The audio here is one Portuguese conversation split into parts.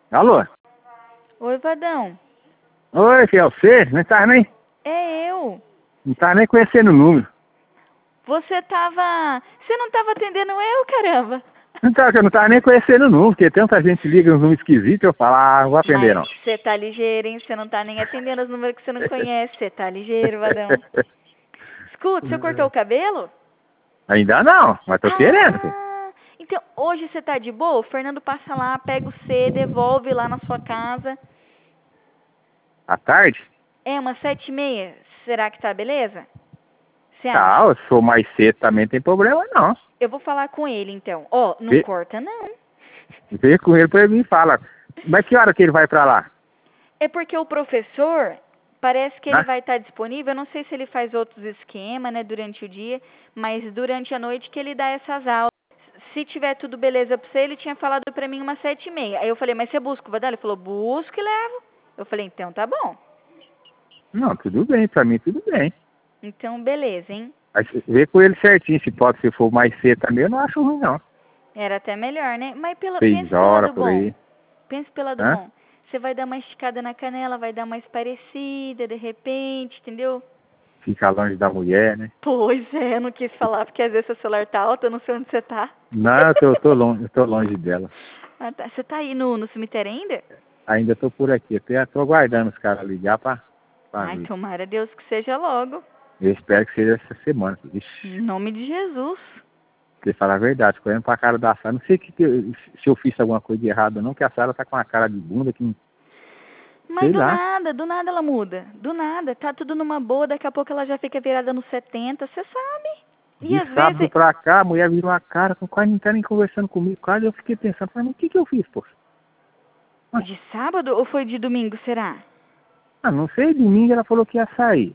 Alô? Oi, Vadão. Oi, fiel, você? Não tá nem? É eu. Não tá nem conhecendo o número. Você não tava atendendo eu, caramba. Então, eu não tava nem conhecendo o número, porque tanta gente liga uns números esquisitos, eu falo, não vou atender Mas não. você tá ligeiro, hein? Você não tá nem atendendo os números que você não conhece. Você tá ligeiro, Vadão. Escuta, você cortou o cabelo? Ainda não, mas tô querendo, filho. Então, hoje você tá de boa? O Fernando passa lá, pega o C, devolve lá na sua casa. À tarde? É, umas 7h30. Será que tá beleza? Você Tá, acha? se for mais cedo também tem problema não. Eu vou falar com ele, então. Ó, não Vê, corta, não. vê com ele pra ele me fala. Mas que hora que ele vai pra lá? É porque o professor, parece que ele Né? vai estar disponível. Eu não sei se ele faz outros esquemas, né, durante o dia, mas durante a noite que ele dá essas aulas. Se tiver tudo beleza pra você, ele tinha falado pra mim umas 7h30. Aí eu falei, mas você busca o Vadal? Ele falou, busco e levo. Eu falei, então tá bom. Não, tudo bem, pra mim tudo bem. Então, beleza, hein? Mas vê com ele certinho, se for mais cedo também, eu não acho ruim não. Era até melhor, né? Mas pense 6 pelo horas lado por bom. aí. Pense pelo lado Hã? bom. Você vai dar uma esticada na canela, vai dar mais parecida, de repente, entendeu? Fica longe da mulher, né? Pois é, eu não quis falar, porque às vezes seu celular tá alto, eu não sei onde você tá. Não, eu tô longe dela. Ah, tá. Você tá aí no cemitério ainda? Ainda tô por aqui, até tô aguardando os caras ligar pra Ai, ver. tomara Deus que seja logo. Eu espero que seja essa semana. Ixi, Em nome de Jesus. você fala a verdade, correndo pra cara da Sara. Não sei se eu fiz alguma coisa de errado ou não, que a Sara tá com a cara de bunda que, Mas sei lá. do nada ela muda. Do nada, tá tudo numa boa, daqui a pouco ela já fica virada nos 70, você sabe? E De às sábado vezes, pra cá, a mulher virou a cara, com quase não tá nem conversando comigo, quase eu fiquei pensando, mas o que eu fiz, pô? Mas, de sábado ou foi de domingo, será? não sei, domingo ela falou que ia sair.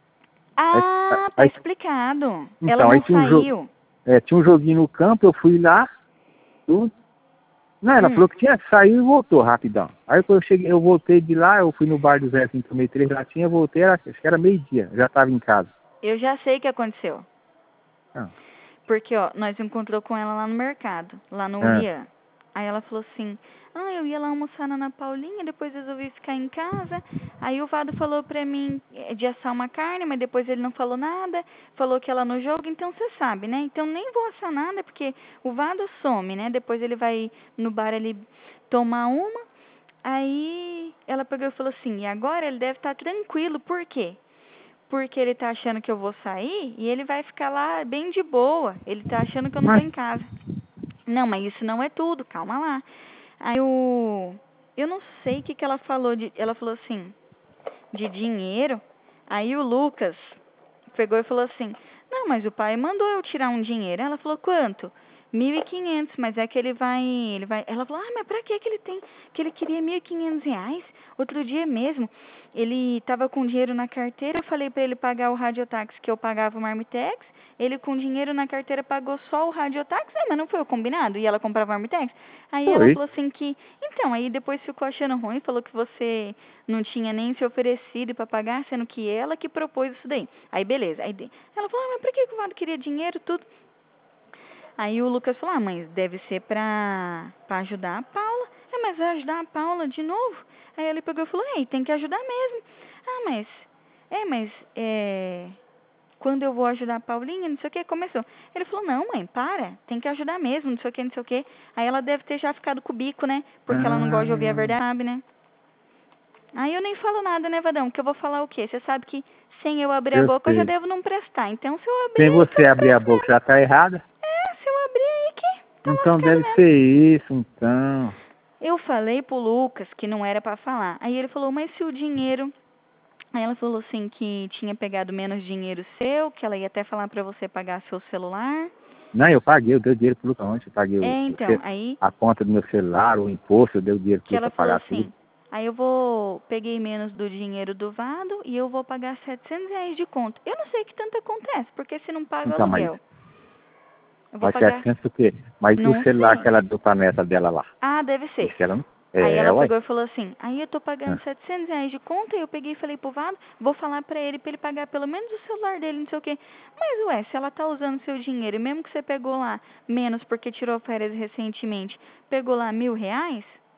Aí, Ah, tá aí, explicado. Ela então, aí não saiu. tinha um joguinho no campo, eu fui lá, tudo. Não, ela Hum, falou que tinha saído e voltou rapidão. Aí quando eu voltei de lá, eu fui no bar do Zezinho, tomei 3 latinhas, voltei, acho que era meio-dia, já estava em casa. eu já sei o que aconteceu. Ah, Porque, ó, nós encontrou com ela lá no mercado, lá no ah, Rian. Aí ela falou assim, eu ia lá almoçar na Ana Paulinha, depois resolvi ficar em casa. Aí o Vado falou pra mim de assar uma carne, mas depois ele não falou nada, falou que ela no jogo, então você sabe, né? Então nem vou assar nada, porque o Vado some, né? Depois ele vai no bar ali tomar uma. Aí ela pegou e falou assim, e agora ele deve estar tranquilo, por quê? Porque ele tá achando que eu vou sair e ele vai ficar lá bem de boa. Ele tá achando que eu não tô mas, em casa. Não, mas isso não é tudo, calma lá. Aí eu não sei o que ela falou ela falou assim, de dinheiro. Aí o Lucas pegou e falou assim: "Não, mas o pai mandou eu tirar um dinheiro". Ela falou: "Quanto?" 1.500, mas é que ele vai. Ela falou: "Ah, mas pra que ele tem? Que ele queria 1.500 reais?" Outro dia mesmo, ele tava com dinheiro na carteira, eu falei pra ele pagar o radiotáxi que eu pagava o Marmitex. Ele com dinheiro na carteira pagou só o radiotáxi, mas não foi o combinado? E ela comprava o Marmitex? Aí ela foi. falou assim que, então, aí depois ficou achando ruim, falou que você não tinha nem se oferecido para pagar, sendo que ela que propôs isso daí. Aí beleza. Ela falou, mas por que o Vado queria dinheiro, tudo? Aí o Lucas falou, mas deve ser pra ajudar a Paula. Mas vai ajudar a Paula de novo? Aí ele pegou e falou, tem que ajudar mesmo. Mas quando eu vou ajudar a Paulinha, não sei o que, começou. Ele falou, não, mãe, para, tem que ajudar mesmo, não sei o que, não sei o que. Aí ela deve ter já ficado com o bico, né? Porque ela não gosta de ouvir a Ah, verdade, sabe, né? Aí eu nem falo nada, né, Vadão? Que eu vou falar o quê? Você sabe que sem eu abrir a eu boca eu já sei. devo não prestar. Então se eu abrir Sem aí que eu você não abrir a presto boca mesmo. já tá errada? Se eu abrir aí que tá Então lascado deve mesmo. ser isso, então. Eu falei pro Lucas que não era pra falar. Aí ele falou, mas se o dinheiro... Aí ela falou assim que tinha pegado menos dinheiro seu, que ela ia até falar pra você pagar seu celular. Não, eu dei dinheiro pro Lucas ontem, eu paguei Então, aí a conta do meu celular, o imposto, eu dei o dinheiro pro que ela Lucas falou pagar tudo. assim, aí peguei menos do dinheiro do Vado e eu vou pagar 700 reais de conta. Eu não sei o que tanto acontece, porque se não paga o Então, mas aluguel, eu vou vai pagar, 700 o quê? Mas o não celular que sei. ela deu pra neta dela lá? Ah, deve ser. Esse ela não... Aí É, ela ué. pegou e falou assim, aí eu tô pagando Ah, 700 reais de conta e eu peguei e falei pro Vado, vou falar pra ele pagar pelo menos o celular dele, não sei o quê. Mas, ué, se ela tá usando seu dinheiro, e mesmo que você pegou lá menos porque tirou férias recentemente, pegou lá 1.000 reais,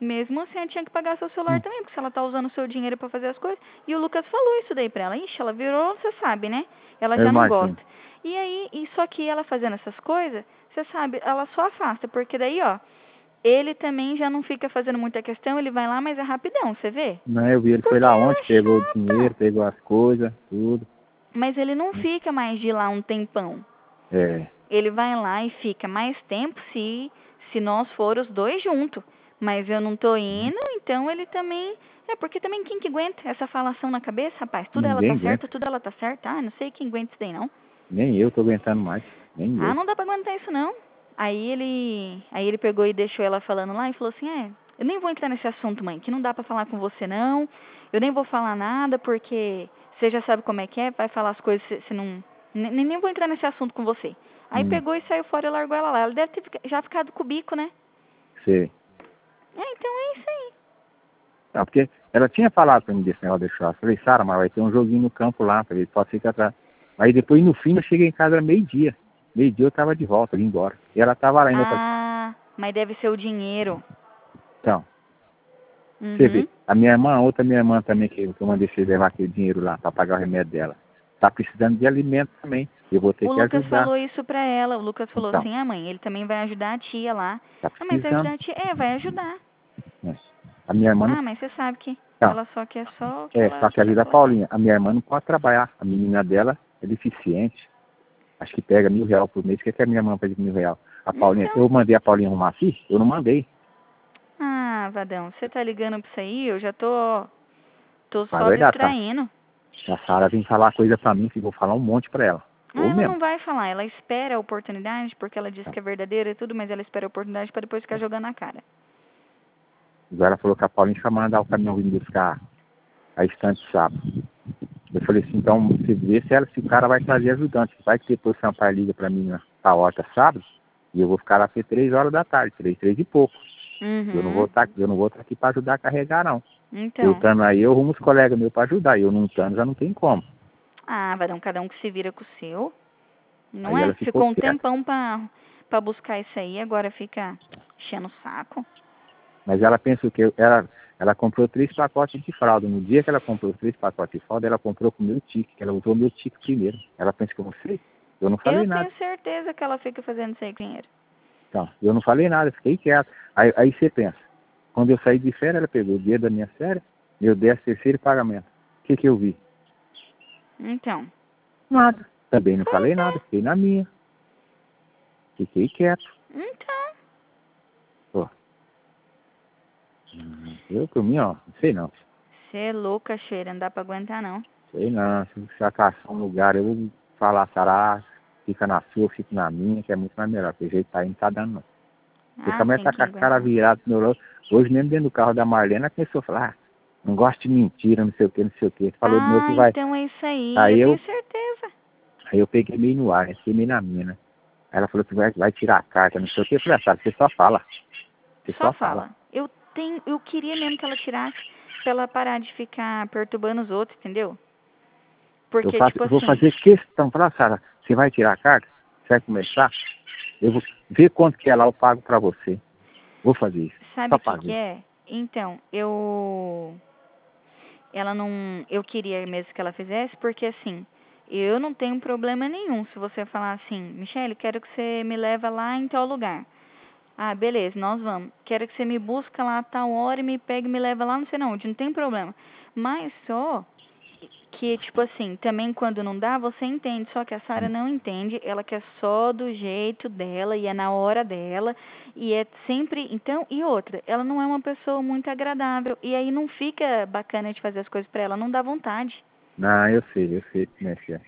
mesmo assim ela tinha que pagar seu celular também, porque se ela tá usando o seu dinheiro pra fazer as coisas. E o Lucas falou isso daí pra ela. Ixi, ela virou, você sabe, né? Ela Eu já não imagino. gosta. E aí, só que ela fazendo essas coisas, você sabe, ela só afasta, porque daí, ó, ele também já não fica fazendo muita questão, ele vai lá, mas é rapidão, você vê? Não, eu vi, ele foi Porque lá ela ontem, é pegou o chata. dinheiro, pegou as coisas, tudo. Mas ele não fica mais de lá um tempão. É, Ele vai lá e fica mais tempo se nós for os dois juntos. Mas eu não tô indo, então ele também. É, porque também quem que aguenta essa falação na cabeça, rapaz? Tudo ela tá ninguém aguenta. certa, tudo ela tá certa. Ah, não sei quem aguenta isso daí, não. Nem eu tô aguentando mais. Nem Ah, eu. não dá pra aguentar isso, não. Aí ele pegou e deixou ela falando lá e falou assim, eu nem vou entrar nesse assunto, mãe, que não dá pra falar com você, não. Eu nem vou falar nada, porque você já sabe como é que é, vai falar as coisas, você não... Nem vou entrar nesse assunto com você. Aí Hum, pegou e saiu fora e largou ela lá. Ela deve ter já ficado com o bico, né? sei. Então é isso aí. Não, porque ela tinha falado pra mim desse negócio de churrasco. Eu falei, Sara, mas vai ter um joguinho no campo lá. Eu falei, pode ficar atrás. Aí depois, no fim, eu cheguei em casa meio-dia. Meio-dia eu tava de volta, vim embora. E ela tava lá ainda. Eu falei, Ah, mas deve ser o dinheiro. então, você Uhum. vê, a minha irmã, outra minha irmã também, que eu mandei você levar aquele dinheiro lá pra pagar o remédio dela, tá precisando de alimento também. Eu vou ter O que Lucas ajudar. falou isso pra ela. O Lucas falou Então, assim, mãe, ele também vai ajudar a tia lá. tá Ah, mas vai precisando. ajudar a tia? É, vai ajudar. Né? A minha irmã não. Ah, mas você sabe que Então, ela só quer só o que só ela, que a só vida que ela quer. Paulinha, a minha irmã não pode trabalhar. A menina dela é deficiente. Acho que pega R$ 1.000 por mês. O que é que a minha irmã pede R$ 1.000? A Paulinha, Então, eu mandei a Paulinha arrumar aqui? Eu não mandei. Vadão, você tá ligando pra isso aí? Eu já tô Mas é só verdade, tá? distraindo. A Sara vem falar coisa pra mim, que eu vou falar um monte pra ela. Ah, Ou ela mesmo. não vai falar, ela espera a oportunidade, porque ela diz que é verdadeira e tudo, mas ela espera a oportunidade pra depois ficar jogando na cara. Agora ela falou que a Paulinha vai mandar o caminhão vir buscar a estante sábado. Eu falei assim, então você vê se o cara vai trazer ajudante. Vai que depois o Sampaio liga pra mim na horta sábado, e eu vou ficar lá até 3 horas da tarde, 3 e pouco. Eu não vou Uhum. estar aqui pra ajudar a carregar, não. Eu Então. estando aí, eu arrumo os colegas meus pra ajudar. Eu não estando, já não tem como. Vadão, cada um que se vira com o seu. Não Aí é? ela ficou Ficou um quieta. tempão pra buscar isso aí, agora fica enchendo o saco. Mas ela pensa que ela comprou 3 pacotes de fralda. No dia que ela comprou 3 pacotes de fralda, ela comprou com o meu tique, que ela usou o meu tique primeiro. Ela pensa que eu não sei. Eu não Eu falei nada. tenho certeza que ela fica fazendo isso aí com dinheiro. Então, eu não falei nada, fiquei quieto. Aí você pensa, quando eu saí de férias, ela pegou o dia da minha férias, meu 13º pagamento. O que eu vi? Então. Nada. Também não Pois falei nada, é. fiquei na minha. Fiquei quieto. Então. Pô. Eu, por mim, ó, não sei não. Você é louca, cheira, não dá pra aguentar, não. Sei não, se já caçar um lugar, eu vou falar, Sará, fica na sua, eu fico na minha, que é muito mais melhor, porque o jeito tá aí não tá dando não. Porque a mulher Tem tá que com a cara aguentar. virada no meu lado. Hoje mesmo dentro do carro da Marlene, ela começou a falar, não gosto de mentira, não sei o que, não sei o que. Falou de novo que vai. Então é isso aí, Aí eu eu, tenho certeza. aí eu peguei meio no ar, né? Fiquei meio na minha, né? Aí ela falou que vai tirar a carta, não sei o que. Eu falei, Sará, você só fala. Você Só só fala. fala. Eu queria mesmo que ela tirasse pra ela parar de ficar perturbando os outros, entendeu? Porque, tipo Eu vou assim, fazer questão, falar, Sará, você vai tirar a carta? Você vai começar? Eu vou ver quanto que é lá, eu pago pra você. Vou fazer isso. sabe Só o que que fazer. é? Então, ela não, eu queria mesmo que ela fizesse, porque assim, eu não tenho problema nenhum se você falar assim, Michele, quero que você me leva lá em tal lugar. Ah, beleza, nós vamos. Quero que você me busca lá a tal hora e me pega e me leva lá, não sei não onde, não tem problema. Mas só que, tipo assim, também quando não dá, você entende, só que a Sara não entende, ela quer só do jeito dela e é na hora dela, e é sempre, então, e outra, ela não é uma pessoa muito agradável, e aí não fica bacana de fazer as coisas pra ela, não dá vontade. Não, eu sei como é que é.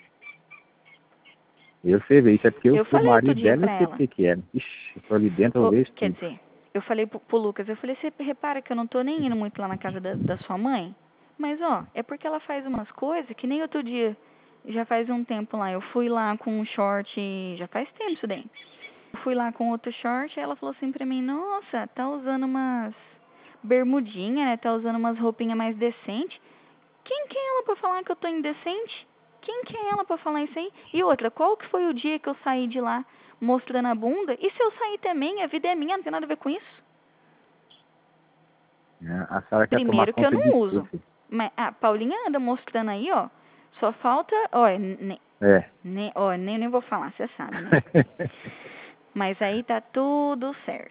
Eu sei ver, isso é porque eu Eu sou o falei outro marido dia dela, eu pra sei o ela, que que é. Ixi, eu tô ali dentro, eu vejo quer tudo. dizer, eu falei pro Lucas, eu falei, você repara que eu não tô nem indo muito lá na casa da sua mãe? Mas, ó, é porque ela faz umas coisas que nem outro dia, já faz um tempo lá, eu fui lá com um short, já faz tempo isso daí. Eu fui lá com outro short, e ela falou assim pra mim, nossa, tá usando umas bermudinha, né, tá usando umas roupinhas mais decentes. Quem que é ela pra falar que eu tô indecente? Quem que é ela pra falar isso aí? E outra, qual que foi o dia que eu saí de lá mostrando a bunda? E se eu sair também, a vida é minha, não tem nada a ver com isso. Né? A senhora quer tomar Primeiro que eu conta não de uso. tudo. Mas a Paulinha anda mostrando aí, ó. Só falta, ó, É. nem vou falar, você sabe, né? Mas aí tá tudo certo.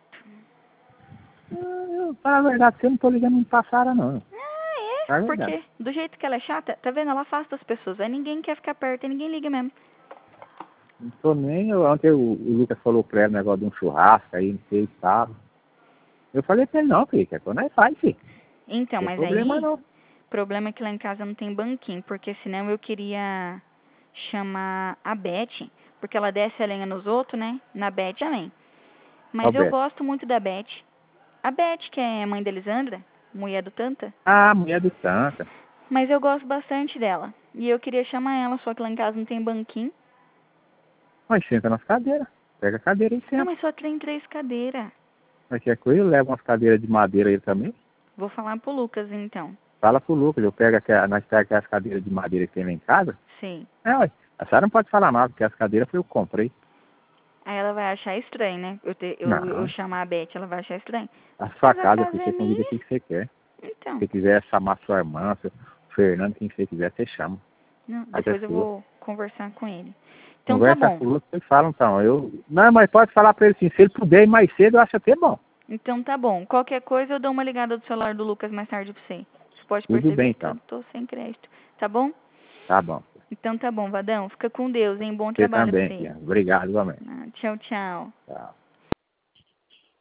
Eu, pra falar a verdade, eu não tô ligando pra Sara, não. Ah, É verdade. porque do jeito que ela é chata, tá vendo? Ela afasta as pessoas. Aí ninguém quer ficar perto e ninguém liga mesmo. Não tô nem. Ontem o Lucas falou pra ela o negócio de um churrasco aí, não sei se tava. Eu falei pra ele, não, filho, que é quando nós faz, filho. Então, Não tem mas problema aí, não. o problema é que lá em casa não tem banquinho, porque senão eu queria chamar a Beth, porque ela desce a lenha nos outros, né? Na Beth também. Mas eu Roberto. gosto muito da Beth. A Beth, que é mãe da Elisandra, mulher do Tanta, Ah, mulher do Santa. mas eu gosto bastante dela. E eu queria chamar ela, só que lá em casa não tem banquinho. Mas senta nas cadeiras. Pega a cadeira e Ah, senta. mas só tem 3 cadeiras. Qualquer coisa, leva umas cadeiras de madeira aí também. Vou falar pro Lucas, então. Fala pro Lucas, eu pego nós pegamos aquelas cadeiras de madeira que tem lá em casa. Sei. Ué, a senhora não pode falar nada, porque as cadeiras foi eu que comprei. Aí ela vai achar estranho, né? Eu Não. chamar a Beth, ela vai achar estranho. A sua Mas a casa, casa filho, é você convida minha. quem você quer. Então. Se quiser chamar sua irmã, seu Fernando, quem você quiser, você chama. Não, Mas é depois eu sua. vou conversar com ele. Então tá Conversa bom. com o Lucas, eles falam então. Não, mas pode falar pra ele assim, se ele puder ir mais cedo, eu acho até bom. Então tá bom. Qualquer coisa eu dou uma ligada do celular do Lucas mais tarde pra você. Você pode Tudo bem perceber que eu então. tô sem crédito. Tá bom? Tá bom. Então tá bom, Vadão. Fica com Deus, hein? Bom Você trabalho pra também, você. filha. Obrigado, igualmente. Tchau, tchau. Tchau.